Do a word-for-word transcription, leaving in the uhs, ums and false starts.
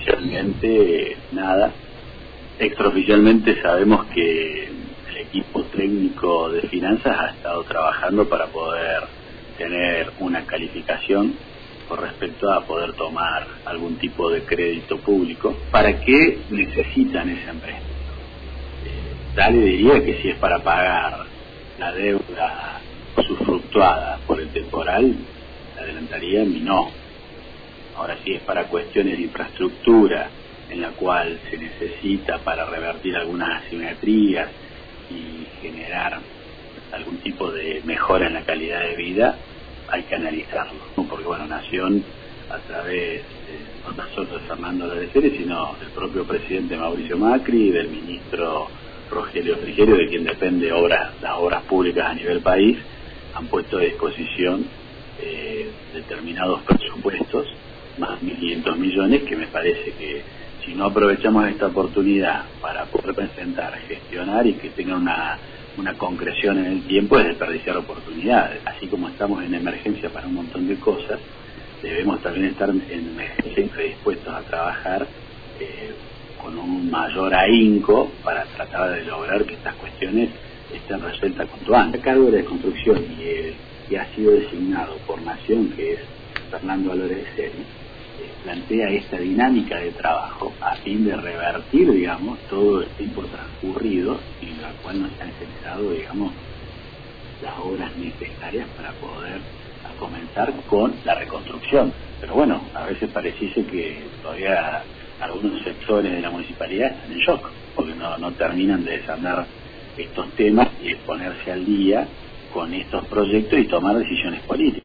oficialmente nada. Extraoficialmente sabemos que el equipo técnico de finanzas ha estado trabajando para poder tener una calificación con respecto a poder tomar algún tipo de crédito público. ¿Para qué necesitan ese empréstito? Eh, Dale diría que si es para pagar la deuda usufructuada por el temporal, la adelantaría mi no. Ahora, si es para cuestiones de infraestructura en la cual se necesita para revertir algunas asimetrías y generar algún tipo de mejora en la calidad de vida, hay que analizarlo, ¿no? Porque bueno, Nación, a través de, no solo de Fernando Ladecere, sino del propio presidente Mauricio Macri y del ministro Rogelio Frigerio, de quien depende obras, las obras públicas a nivel país, han puesto a disposición eh, determinados presupuestos, más mil quinientos millones, que me parece que si no aprovechamos esta oportunidad para poder presentar, gestionar y que tenga una, una concreción en el tiempo, es desperdiciar oportunidades. Así como estamos en emergencia para un montón de cosas, debemos también estar en emergencia y predispuestos a trabajar eh, con un mayor ahínco para tratar de lograr que estas cuestiones estén resueltas cuanto antes. El cargo de la construcción y el que ha sido designado por Nación, que es Fernando Ladecere, plantea esta dinámica de trabajo a fin de revertir, digamos, todo el tiempo transcurrido en la cual no se han generado, digamos, las obras necesarias para poder comenzar con la reconstrucción. Pero bueno, a veces pareciese que todavía algunos sectores de la municipalidad están en shock, porque no, no terminan de desandar estos temas y ponerse al día con estos proyectos y tomar decisiones políticas.